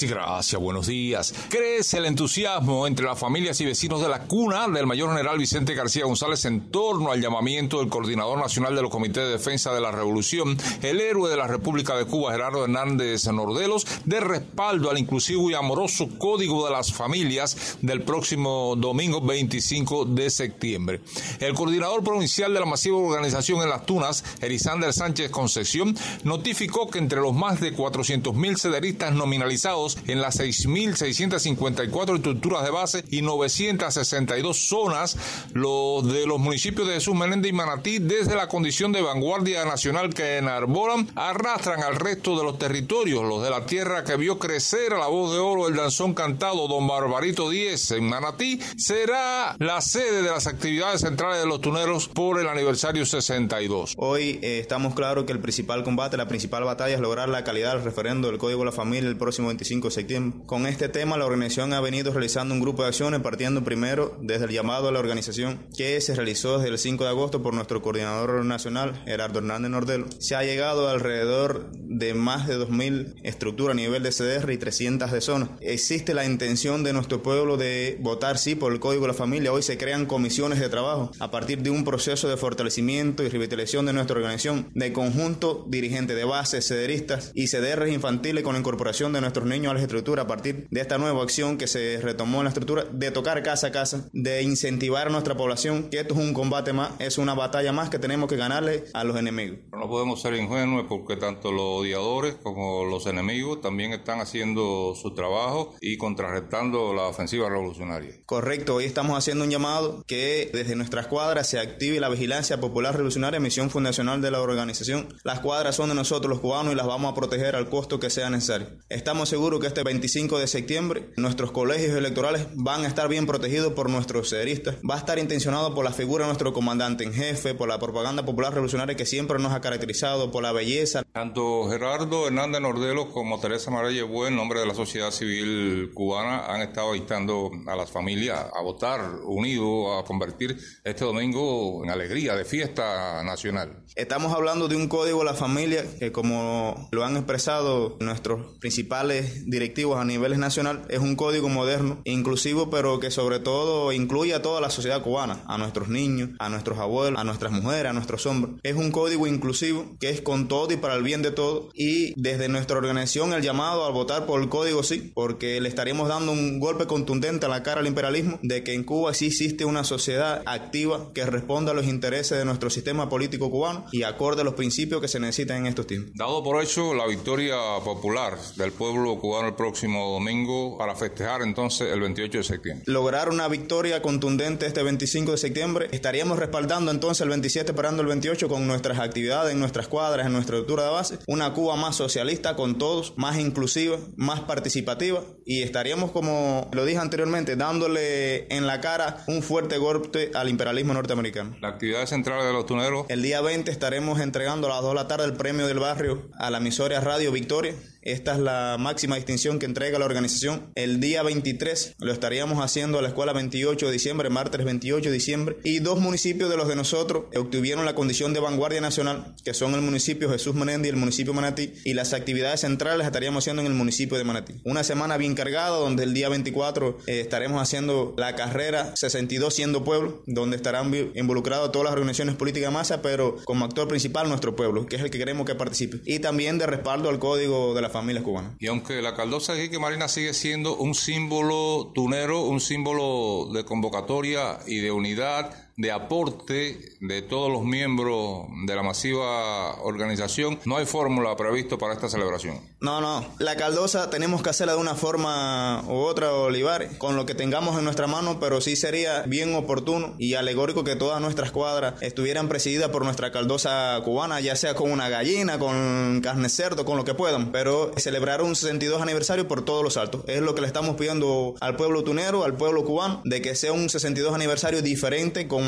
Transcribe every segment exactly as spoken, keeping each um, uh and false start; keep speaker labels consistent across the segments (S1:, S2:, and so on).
S1: Sí, gracias, buenos días. Crece el entusiasmo entre las familias y vecinos de la cuna del mayor general Vicente García González en torno al llamamiento del coordinador nacional de los comités de defensa de la revolución, el héroe de la República de Cuba, Gerardo Hernández Nordelos, de respaldo al inclusivo y amoroso Código de las Familias del próximo domingo veinticinco de septiembre. El coordinador provincial de la masiva organización en Las Tunas, Elisander Sánchez Concepción, notificó que entre los más de cuatrocientos mil cederistas nominalizados en las seis mil seiscientas cincuenta y cuatro estructuras de base y novecientas sesenta y dos zonas, los de los municipios de Jesús Menéndez y Manatí, desde la condición de vanguardia nacional que enarbolan, arrastran al resto de los territorios, los de la tierra que vio crecer a la voz de oro el danzón cantado Don Barbarito Díez en Manatí, será la sede de las actividades centrales de los tuneros por el aniversario sesenta y dos.
S2: Hoy eh, estamos claros que el principal combate, la principal batalla es lograr la calidad del referendo del Código de la Familia el próximo veinticinco de septiembre. Con este tema, la organización ha venido realizando un grupo de acciones, partiendo primero desde el llamado a la organización que se realizó desde el cinco de agosto por nuestro coordinador nacional, Gerardo Hernández Nordelos. Se ha llegado alrededor de más de dos mil estructuras a nivel de C D R y trescientas de zonas. Existe la intención de nuestro pueblo de votar sí por el Código de la Familia. Hoy se crean comisiones de trabajo a partir de un proceso de fortalecimiento y revitalización de nuestra organización, de conjunto dirigente de base, cederistas y C D Rs infantiles, con la incorporación de nuestros niños a la estructura a partir de esta nueva acción que se retomó en la estructura, de tocar casa a casa, de incentivar a nuestra población, que esto es un combate más, es una batalla más que tenemos que ganarle a los enemigos.
S1: No podemos ser ingenuos porque tanto los odiadores como los enemigos también están haciendo su trabajo y contrarrestando la ofensiva revolucionaria.
S2: Correcto, hoy estamos haciendo un llamado que desde nuestras cuadras se active la vigilancia popular revolucionaria, misión fundacional de la organización. Las cuadras son de nosotros los cubanos y las vamos a proteger al costo que sea necesario. Estamos seguros que este veinticinco de septiembre nuestros colegios electorales van a estar bien protegidos por nuestros cederistas. Va a estar intencionado por la figura de nuestro comandante en jefe, por la propaganda popular revolucionaria que siempre nos ha caracterizado, por la belleza.
S1: Tanto Gerardo Hernández Nordelos como Teresa Marellevo, en nombre de la sociedad civil cubana, han estado instando a las familias a votar unidos, a convertir este domingo en alegría de fiesta nacional.
S2: Estamos hablando de un código de la familia que, como lo han expresado nuestros principales directivos a niveles nacional, es un código moderno, inclusivo, pero que sobre todo incluye a toda la sociedad cubana, a nuestros niños, a nuestros abuelos, a nuestras mujeres, a nuestros hombres. Es un código inclusivo que es con todo y para el bien de todos, y desde nuestra organización el llamado al votar por el código sí, porque le estaríamos dando un golpe contundente a la cara al imperialismo de que en Cuba sí existe una sociedad activa que responda a los intereses de nuestro sistema político cubano y acorde a los principios que se necesitan en estos tiempos.
S1: Dado por hecho la victoria popular del pueblo cubano el próximo domingo, para festejar entonces el veintiocho de septiembre.
S2: Lograr una victoria contundente este veinticinco de septiembre, estaríamos respaldando entonces el veintisiete, esperando el veintiocho con nuestras actividades, en nuestras cuadras, en nuestra estructura de base, una Cuba más socialista con todos, más inclusiva, más participativa, y estaríamos, como lo dije anteriormente, dándole en la cara un fuerte golpe al imperialismo norteamericano.
S1: La actividad central de los tuneros.
S2: El día veinte estaremos entregando a las dos de la tarde el premio del barrio a la emisora Radio Victoria. Esta es la máxima distinción que entrega la organización. El día veintitrés lo estaríamos haciendo a la escuela veintiocho de diciembre, martes veintiocho de diciembre, y dos municipios de los de nosotros obtuvieron la condición de vanguardia nacional, que son el municipio Jesús Menéndez y el municipio Manatí, y las actividades centrales las estaríamos haciendo en el municipio de Manatí. Una semana bien cargada, donde el día veinticuatro eh, estaremos haciendo la carrera sesenta y dos siendo pueblo, donde estarán involucradas todas las organizaciones políticas de masa, pero como actor principal nuestro pueblo, que es el que queremos que participe, y también de respaldo al código de la familia cubana.
S1: Y aunque la caldosa de Quique Marina sigue siendo un símbolo tunero, un símbolo de convocatoria y de unidad, de aporte de todos los miembros de la masiva organización, no hay fórmula prevista para esta celebración.
S2: No, no, la caldosa tenemos que hacerla de una forma u otra, Olivares, con lo que tengamos en nuestra mano, pero sí sería bien oportuno y alegórico que todas nuestras cuadras estuvieran presididas por nuestra caldosa cubana, ya sea con una gallina, con carne de cerdo, con lo que puedan, pero celebrar un sesenta y dos aniversario por todos los altos. Es lo que le estamos pidiendo al pueblo tunero, al pueblo cubano, de que sea un sesenta y dos aniversario diferente, con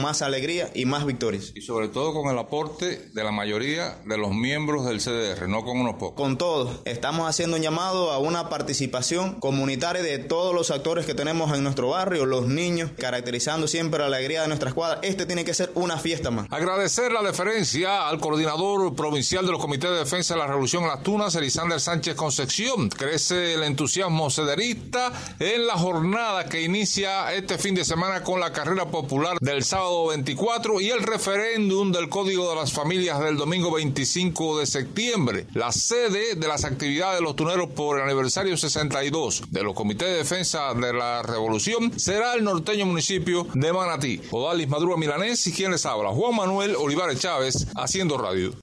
S2: más alegría y más victorias.
S1: Y sobre todo con el aporte de la mayoría de los miembros del C D R, no con unos pocos.
S2: Con todos. Estamos haciendo un llamado a una participación comunitaria de todos los actores que tenemos en nuestro barrio, los niños, caracterizando siempre la alegría de nuestras cuadras. Este tiene que ser una fiesta más.
S1: Agradecer la deferencia al coordinador provincial de los comités de defensa de la Revolución en Las Tunas, Elisander Sánchez Concepción. Crece el entusiasmo cederista en la jornada que inicia este fin de semana con la carrera popular del sábado veinticuatro y el referéndum del Código de las Familias del domingo veinticinco de septiembre. La sede de las actividades de los tuneros por el aniversario sesenta y dos de los comités de defensa de la Revolución será el norteño municipio de Manatí. Odalis Madruga Milanés y quien les habla, Juan Manuel Olivares Chávez, haciendo radio.